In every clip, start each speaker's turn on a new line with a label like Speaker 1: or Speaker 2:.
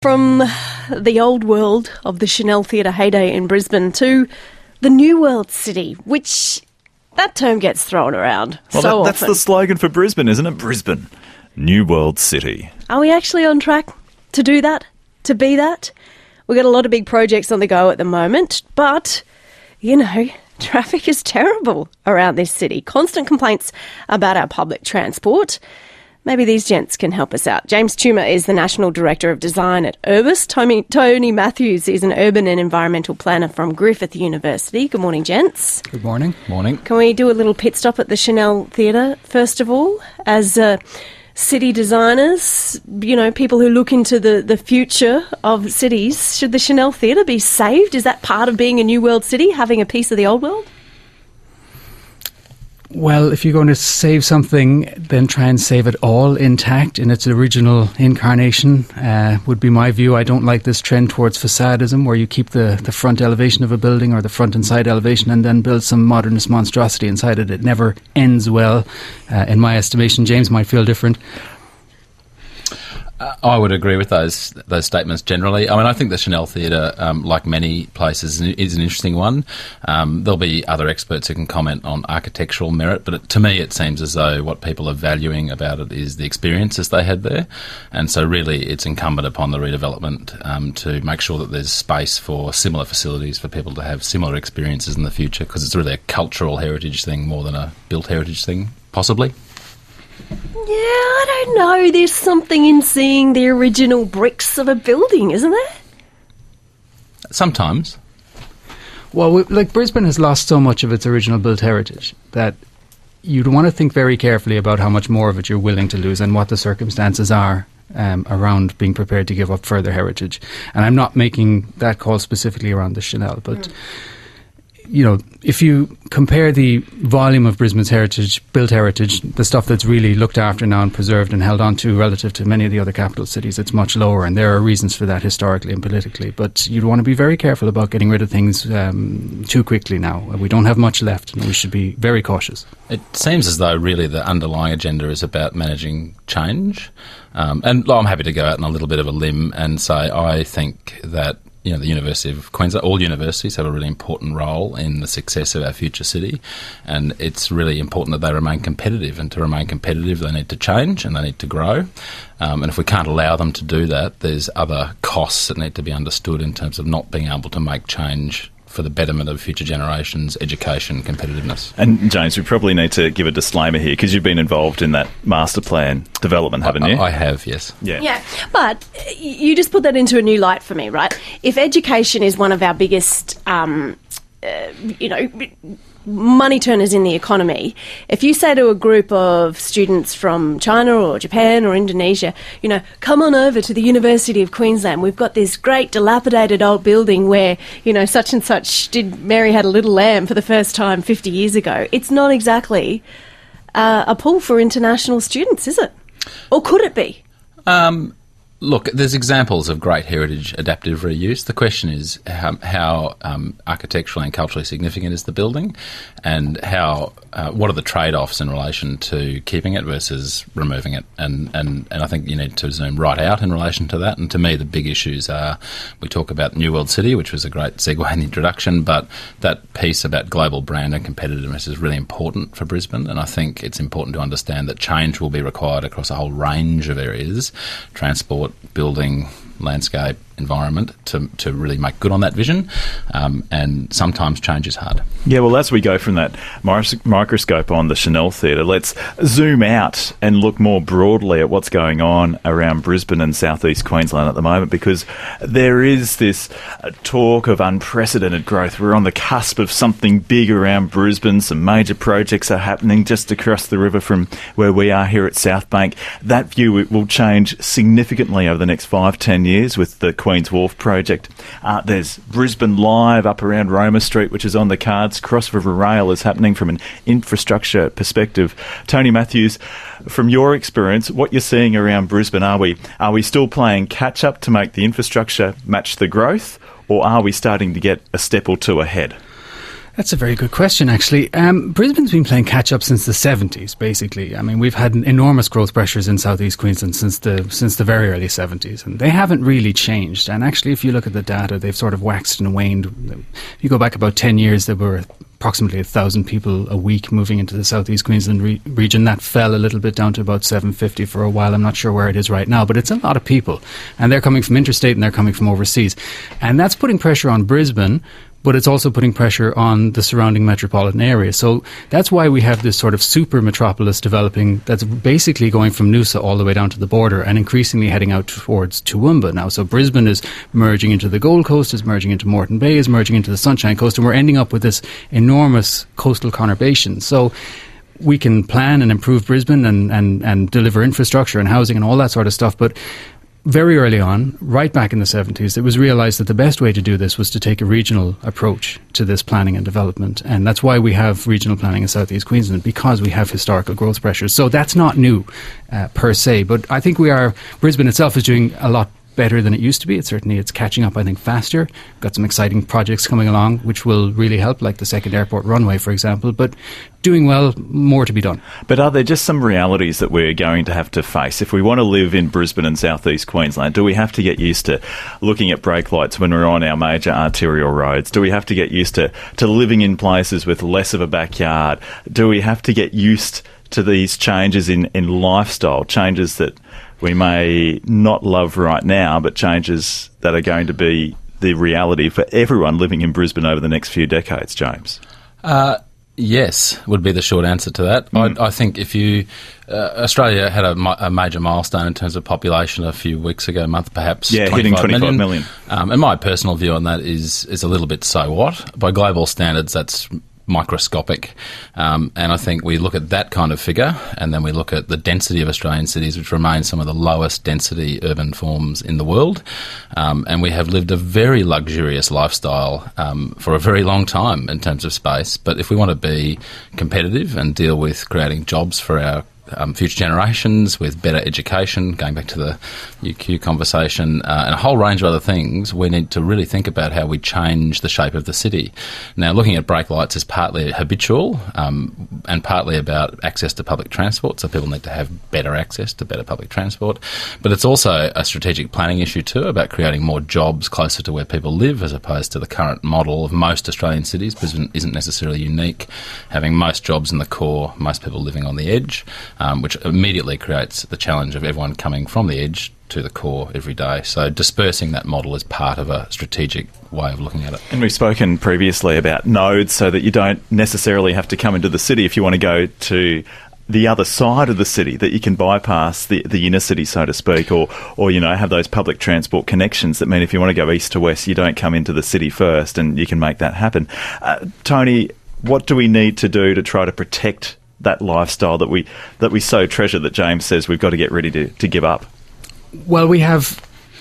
Speaker 1: From the old world of the Chanel Theatre heyday in Brisbane to the New World City, which that term gets thrown around so
Speaker 2: that's
Speaker 1: often.
Speaker 2: the slogan for Brisbane, isn't it? Brisbane, New World City.
Speaker 1: Are we actually on track to do that, to be that? We've got a lot of big projects on the go at the moment, but, traffic is terrible around this city. Constant complaints about our public transport. Maybe these gents can help us out. James Toomer is the National Director of Design at Urbis. Tony Matthews is an urban and environmental planner from Griffith University. Good morning, gents.
Speaker 3: Good morning. Morning.
Speaker 1: Can we do a little pit stop at the Chanel Theatre, first of all? As city designers, people who look into the future of cities, should the Chanel Theatre be saved? Is that part of being a new world city, having a piece of the old world?
Speaker 3: Well, if you're going to save something, then try and save it all intact in its original incarnation, would be my view. I don't like this trend towards facadism, where you keep the front elevation of a building or the front and side elevation and then build some modernist monstrosity inside it. It never ends well, in my estimation. James might feel different.
Speaker 4: I would agree with those statements generally. I mean, I think the Chanel Theatre, like many places, is an interesting one. There'll be other experts who can comment on architectural merit, but to me it seems as though what people are valuing about it is the experiences they had there. And so really it's incumbent upon the redevelopment to make sure that there's space for similar facilities for people to have similar experiences in the future, because it's really a cultural heritage thing more than a built heritage thing, possibly.
Speaker 1: Yeah, I don't know. There's something in seeing the original bricks of a building, isn't there?
Speaker 4: Sometimes.
Speaker 3: Well, Brisbane has lost so much of its original built heritage that you'd want to think very carefully about how much more of it you're willing to lose and what the circumstances are around being prepared to give up further heritage. And I'm not making that call specifically around the Chanel, but... if you compare the volume of Brisbane's built heritage, the stuff that's really looked after now and preserved and held on to relative to many of the other capital cities, it's much lower, and there are reasons for that historically and politically. But you'd want to be very careful about getting rid of things too quickly now. We don't have much left, and we should be very cautious.
Speaker 4: It seems as though really the underlying agenda is about managing change. And I'm happy to go out on a little bit of a limb and say I think that the University of Queensland, all universities have a really important role in the success of our future city, and it's really important that they remain competitive, and to remain competitive they need to change and they need to grow, and if we can't allow them to do that, there's other costs that need to be understood in terms of not being able to make change for the betterment of future generations, education, competitiveness.
Speaker 2: And James, we probably need to give a disclaimer here, because you've been involved in that master plan development, haven't you?
Speaker 4: I have, yes.
Speaker 1: Yeah, but you just put that into a new light for me, right? If education is one of our biggest, money turners in the economy, if you say to a group of students from China or Japan or Indonesia, come on over to the University of Queensland, we've got this great dilapidated old building where, such and such did Mary Had a Little Lamb for the first time 50 years ago. It's not exactly a pull for international students, is it? Or could it be?
Speaker 4: Look, there's examples of great heritage adaptive reuse. The question is how architecturally and culturally significant is the building, and what are the trade-offs in relation to keeping it versus removing it. And I think you need to zoom right out in relation to that. And to me, the big issues are, we talk about New World City, which was a great segue in the introduction, but that piece about global brand and competitiveness is really important for Brisbane. And I think it's important to understand that change will be required across a whole range of areas, transport, building, landscape, environment, to really make good on that vision, and sometimes change is hard.
Speaker 2: Yeah, well, as we go from that microscope on the Chanel Theatre, let's zoom out and look more broadly at what's going on around Brisbane and southeast Queensland at the moment, because there is this talk of unprecedented growth. We're on the cusp of something big around Brisbane. Some major projects are happening just across the river from where we are here at South Bank. That view will change significantly over the next 5-10 years with the Queen's Wharf project. There's Brisbane Live up around Roma Street, which is on the cards. Cross River Rail is happening from an infrastructure perspective. Tony Matthews, from your experience, what you're seeing around Brisbane, are we still playing catch up to make the infrastructure match the growth, or are we starting to get a step or two ahead?
Speaker 3: That's a very good question, actually. Brisbane's been playing catch-up since the 70s, basically. I mean, we've had enormous growth pressures in southeast Queensland since the very early 70s, and they haven't really changed. And actually, if you look at the data, they've sort of waxed and waned. If you go back about 10 years, there were approximately 1,000 people a week moving into the southeast Queensland region. That fell a little bit down to about 750 for a while. I'm not sure where it is right now, but it's a lot of people. And they're coming from interstate and they're coming from overseas. And that's putting pressure on Brisbane, but it's also putting pressure on the surrounding metropolitan area. So that's why we have this sort of super metropolis developing that's basically going from Noosa all the way down to the border and increasingly heading out towards Toowoomba now. So Brisbane is merging into the Gold Coast, is merging into Moreton Bay, is merging into the Sunshine Coast, and we're ending up with this enormous coastal conurbation. So we can plan and improve Brisbane and deliver infrastructure and housing and all that sort of stuff, but very early on, right back in the 70s, it was realised that the best way to do this was to take a regional approach to this planning and development. And that's why we have regional planning in southeast Queensland, because we have historical growth pressures. So that's not new per se. But I think Brisbane itself is doing a lot better than it used to be. It's catching up, I think, faster. Got some exciting projects coming along which will really help, like the second airport runway, for example. But doing well, more to be done.
Speaker 2: But are there just some realities that we're going to have to face? If we want to live in Brisbane and southeast Queensland, do we have to get used to looking at brake lights when we're on our major arterial roads? Do we have to get used to living in places with less of a backyard? Do we have to get used to these changes in lifestyle, changes that we may not love right now, but changes that are going to be the reality for everyone living in Brisbane over the next few decades, James?
Speaker 4: Yes, would be the short answer to that. I think if you... Australia had a major milestone in terms of population a few weeks ago, a month perhaps.
Speaker 2: Yeah, hitting 25 million.
Speaker 4: And my personal view on that is a little bit so what. By global standards, that's microscopic, and I think we look at that kind of figure and then we look at the density of Australian cities, which remain some of the lowest density urban forms in the world, and we have lived a very luxurious lifestyle for a very long time in terms of space. But if we want to be competitive and deal with creating jobs for our future generations with better education, going back to the UQ conversation, and a whole range of other things, we need to really think about how we change the shape of the city. Now, looking at brake lights is partly habitual and partly about access to public transport, so people need to have better access to better public transport. But it's also a strategic planning issue too, about creating more jobs closer to where people live as opposed to the current model of most Australian cities. Brisbane isn't necessarily unique, having most jobs in the core, most people living on the edge, which immediately creates the challenge of everyone coming from the edge to the core every day. So dispersing that model is part of a strategic way of looking at it. And
Speaker 2: we've spoken previously about nodes so that you don't necessarily have to come into the city if you want to go to the other side of the city, that you can bypass the inner city, so to speak, or have those public transport connections that mean if you want to go east to west, you don't come into the city first, and you can make that happen. Tony, what do we need to do to try to protect that lifestyle that we so treasure, that James says we've got to get ready to give up?
Speaker 3: Well, we have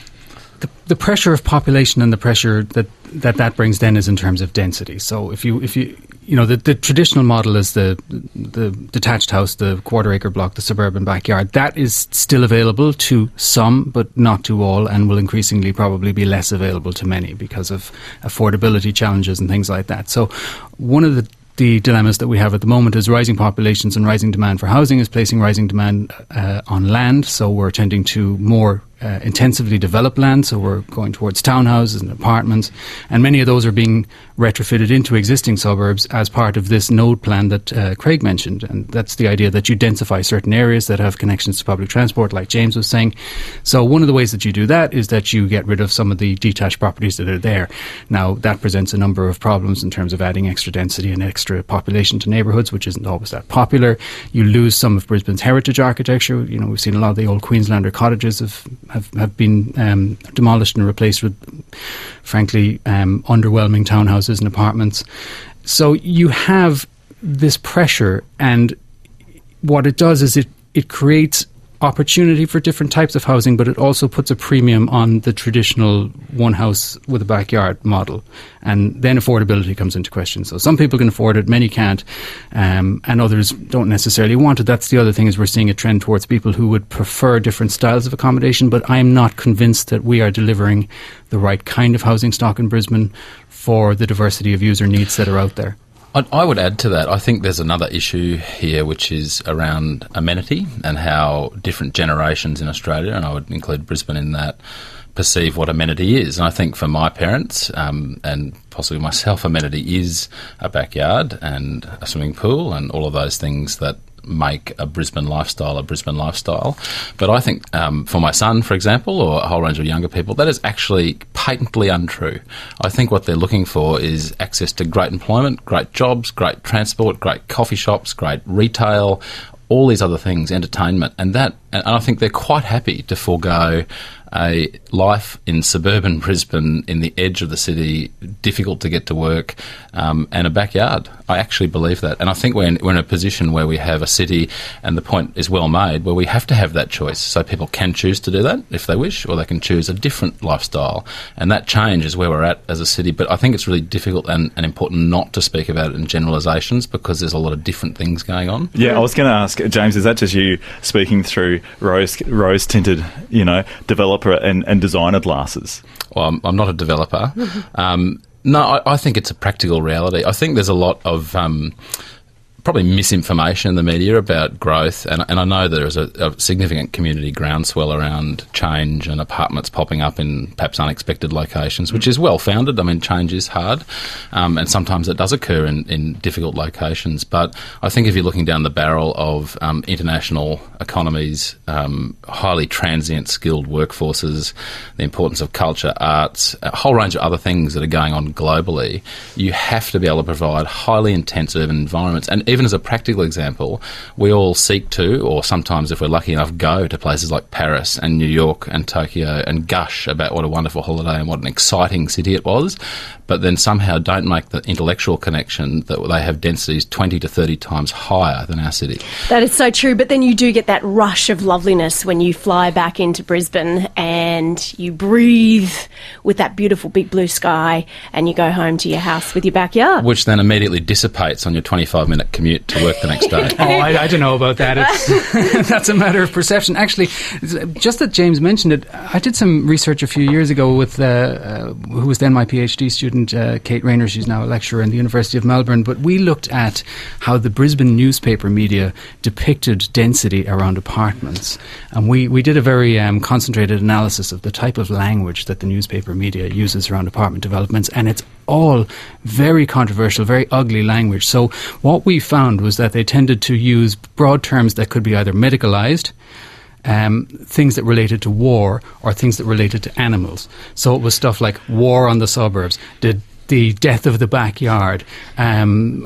Speaker 3: the pressure of population, and the pressure that brings then is in terms of density. So if you the traditional model is the detached house, the quarter-acre block, the suburban backyard. That is still available to some, but not to all, and will increasingly probably be less available to many because of affordability challenges and things like that. So one of the dilemmas that we have at the moment is rising populations and rising demand for housing is placing rising demand on land. So we're tending to more intensively develop land, so we're going towards townhouses and apartments, and many of those are being retrofitted into existing suburbs as part of this node plan that Craig mentioned. And that's the idea that you densify certain areas that have connections to public transport, like James was saying. So one of the ways that you do that is that you get rid of some of the detached properties that are there. Now, that presents a number of problems in terms of adding extra density and extra population to neighbourhoods, which isn't always that popular. You lose some of Brisbane's heritage architecture. We've seen a lot of the old Queenslander cottages have been demolished and replaced with, frankly, underwhelming townhouses and apartments. So you have this pressure, and what it does is it creates opportunity for different types of housing, but it also puts a premium on the traditional one house with a backyard model. And then affordability comes into question. So some people can afford it, many can't, and others don't necessarily want it. That's the other thing, is we're seeing a trend towards people who would prefer different styles of accommodation, but I'm not convinced that we are delivering the right kind of housing stock in Brisbane for the diversity of user needs that are out there.
Speaker 4: I would add to that. I think there's another issue here, which is around amenity and how different generations in Australia, and I would include Brisbane in that, perceive what amenity is. And I think for my parents and possibly myself, amenity is a backyard and a swimming pool and all of those things that make a Brisbane lifestyle. But I think for my son, for example, or a whole range of younger people, that is actually patently untrue. I think what they're looking for is access to great employment, great jobs, great transport, great coffee shops, great retail, all these other things, entertainment, and I think they're quite happy to forego a life in suburban Brisbane, in the edge of the city, difficult to get to work, and a backyard. I actually believe that. And I think we're in a position where we have a city, and the point is well made, where we have to have that choice. So people can choose to do that if they wish, or they can choose a different lifestyle. And that change is where we're at as a city. But I think it's really difficult and important not to speak about it in generalisations, because there's a lot of different things going on.
Speaker 2: Yeah, I was going to ask, James, is that just you speaking through rose-tinted, developer and designer glasses?
Speaker 4: Well, I'm not a developer. No, I think it's a practical reality. I think there's a lot of probably misinformation in the media about growth, and I know there is a significant community groundswell around change and apartments popping up in perhaps unexpected locations, which is well-founded. I mean, change is hard, and sometimes it does occur in difficult locations. But I think if you're looking down the barrel of international economies, highly transient, skilled workforces, the importance of culture, arts, a whole range of other things that are going on globally, you have to be able to provide highly intense urban environments. And even as a practical example, we all seek to, or sometimes if we're lucky enough, go to places like Paris and New York and Tokyo and gush about what a wonderful holiday and what an exciting city it was, but then somehow don't make the intellectual connection that they have densities 20 to 30 times higher than our city.
Speaker 1: That is so true, but then you do get that rush of loveliness when you fly back into Brisbane and you breathe with that beautiful big blue sky and you go home to your house with your backyard.
Speaker 4: Which then immediately dissipates on your 25-minute commute to work the next day.
Speaker 3: I don't know about that. That's a matter of perception. Actually, just that James mentioned it, I did some research a few years ago with who was then my PhD student, Kate Rayner. She's now a lecturer in the University of Melbourne. But we looked at how the Brisbane newspaper media depicted density around apartments. And we did a very concentrated analysis of the type of language that the newspaper media uses around apartment developments. And it's all very controversial, very ugly language. So what we found was that they tended to use broad terms that could be either medicalised, things that related to war, or things that related to animals. So it was stuff like war on the suburbs, the death of the backyard, an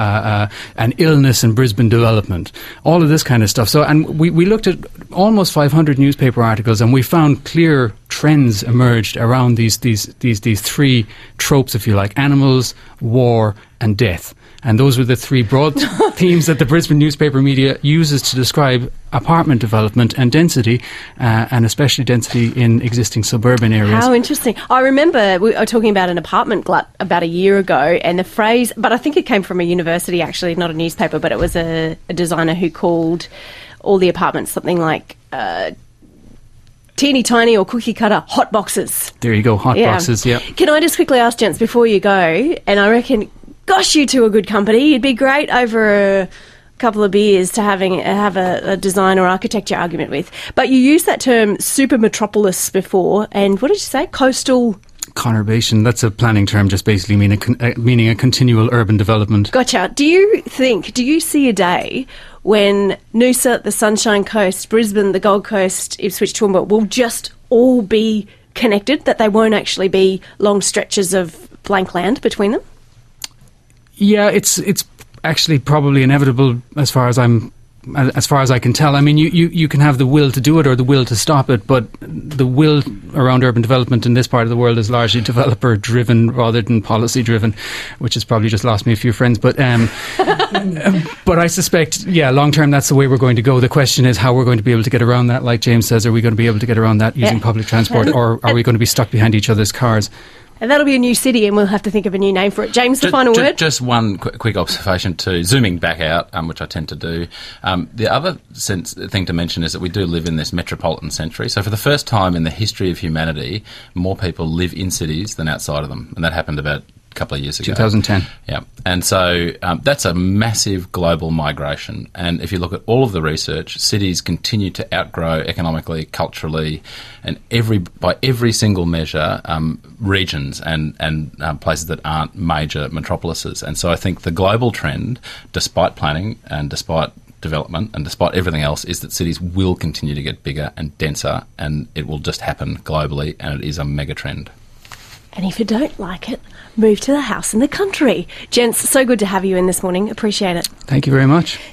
Speaker 3: illness in Brisbane development, all of this kind of stuff. So, and we looked at almost 500 newspaper articles, and we found clear trends emerged around these three tropes, if you like: animals, war, and death. And those were the three broad themes that the Brisbane newspaper media uses to describe apartment development and density, and especially density in existing suburban areas.
Speaker 1: How interesting. I remember we were talking about an apartment glut about a year ago, and the phrase, but I think it came from a university actually, not a newspaper, but it was a designer who called all the apartments something like teeny tiny or cookie cutter hot boxes.
Speaker 3: There you go, hot boxes, yeah.
Speaker 1: Can I just quickly ask, gents, before you go, and I reckon, gosh, you two are good company. You'd be great over a couple of beers to have a design or architecture argument with. But you used that term super metropolis before, and what did you say? Coastal
Speaker 3: conurbation. That's a planning term, just basically meaning a continual urban development.
Speaker 1: Gotcha. Do you see a day when Noosa, the Sunshine Coast, Brisbane, the Gold Coast, Ipswich, Toowoomba will just all be connected, that they won't actually be long stretches of blank land between them?
Speaker 3: Yeah, it's actually probably inevitable as far as I can tell. I mean, you can have the will to do it or the will to stop it, but the will around urban development in this part of the world is largely developer-driven rather than policy-driven, which has probably just lost me a few friends. But but I suspect, long-term, that's the way we're going to go. The question is how we're going to be able to get around that. Like James says, are we going to be able to get around that using public transport, or are we going to be stuck behind each other's cars?
Speaker 1: And that'll be a new city, and we'll have to think of a new name for it. James, the final word?
Speaker 4: Just one quick observation too, zooming back out, which I tend to do. The other thing to mention is that we do live in this metropolitan century. So for the first time in the history of humanity, more people live in cities than outside of them. And that happened about couple of years ago.
Speaker 3: 2010.
Speaker 4: Yeah. And so that's a massive global migration. And if you look at all of the research, cities continue to outgrow economically, culturally, and by every single measure, regions and places that aren't major metropolises. And so I think the global trend, despite planning and despite development and despite everything else, is that cities will continue to get bigger and denser, and it will just happen globally, and it is a mega trend.
Speaker 1: And if you don't like it, move to the house in the country. Gents, so good to have you in this morning. Appreciate it.
Speaker 3: Thank you very much.